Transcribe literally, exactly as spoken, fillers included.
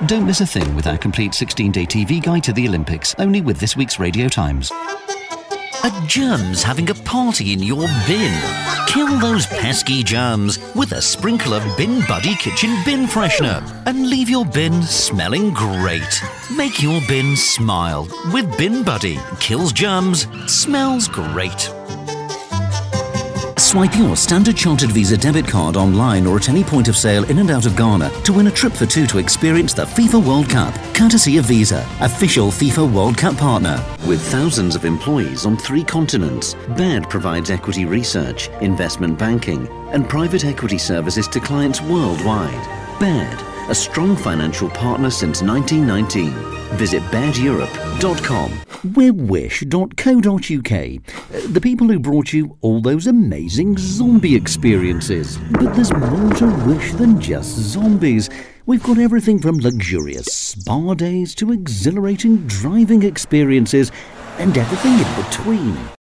Don't miss a thing with our complete sixteen-day T V guide to the Olympics, only with this week's Radio Times. Are germs having a party in your bin? Kill those pesky germs with a sprinkle of Bin Buddy Kitchen Bin Freshener and leave your bin smelling great. Make your bin smile with Bin Buddy. Kills germs, smells great. Swipe your Standard Chartered Visa debit card online or at any point of sale in and out of Ghana to win a trip for two to experience the FIFA World Cup, courtesy of Visa, official FIFA World Cup partner. With thousands of employees on three continents, Baird provides equity research, investment banking, and private equity services to clients worldwide. Baird, a strong financial partner since nineteen nineteen. Visit baird europe dot com. We're wish dot co dot uk, the people who brought you all those amazing zombie experiences. But there's more to Wish than just zombies. We've got everything from luxurious spa days to exhilarating driving experiences and everything in between.